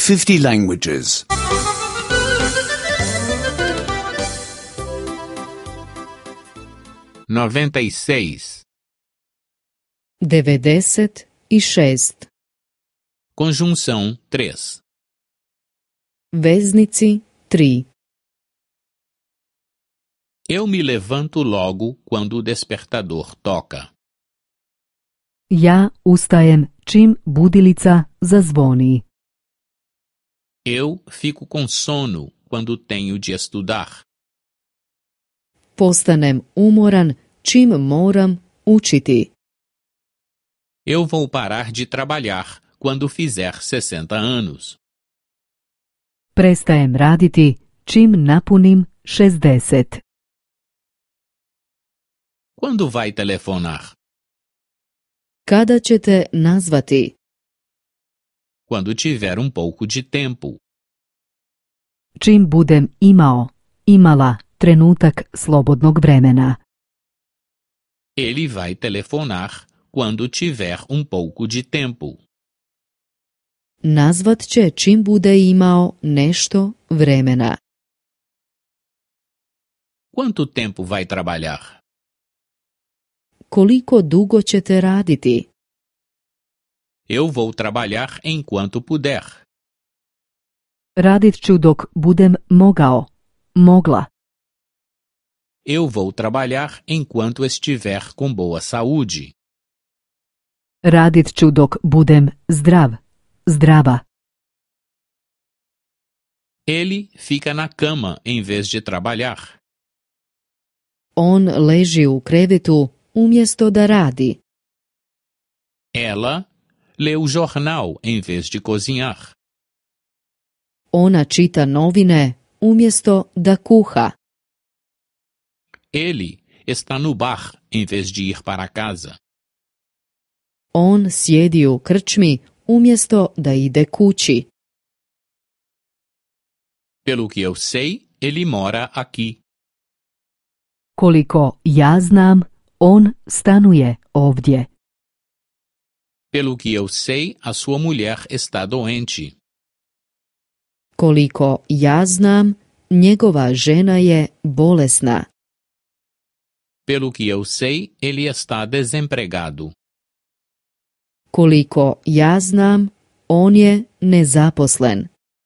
50 languages. 96. 96. Conjunção 3. Veznici 3. Eu me levanto logo quando o despertador toca. Ja ustajem čim budilica zazvoni. Eu fico com sono quando tenho de estudar. Postanem umoran čim moram učiti. Eu vou parar de trabalhar quando fizer 60 anos. Prestajem raditi čim napunim 60. Quando vai telefonar? Kada ćete nazvati? Quando tiver um pouco de tempo. Čim budem imala trenutak slobodnog vremena. Ele vai telefonar quando tiver um pouco de tempo. Nazvat će čim bude imao nešto vremena. Quanto tempo vai trabalhar? Koliko dugo ćete raditi? Eu vou trabalhar enquanto puder. Radit ću dok budem mogla. Eu vou trabalhar enquanto estiver com boa saúde. Radit ću dok budem zdrava. Ele fica na cama em vez de trabalhar. On leži u krevetu umjesto da radi. Ela lê o jornal em vez de cozinhar. Ona čita novine umjesto da kuha. Ele está no bar em vez de ir para casa. On sjedi u krčmi umjesto da ide kući. Pelo que eu sei, ele mora aqui. Koliko ja znam, on stanuje ovdje. Pelo que eu sei, a sua mulher está doente. Koliko ja znam, njegova žena je bolesna. Pelo que eu sei, ele está desempregado. Koliko ja znam, on je nezaposlen.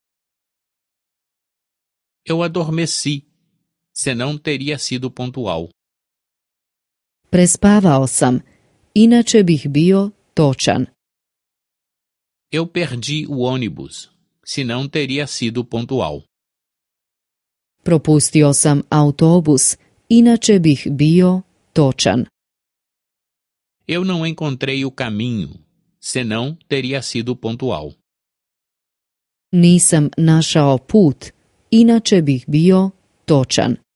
Eu adormeci, senão teria sido pontual. Prespavao sam, inače bih bio točan. Eu perdi o ônibus, senão teria sido pontual. Propustio sam autobus, inače bih bio točan. Eu não encontrei o caminho, senão teria sido pontual. Nisam našao put, inače bih bio točan.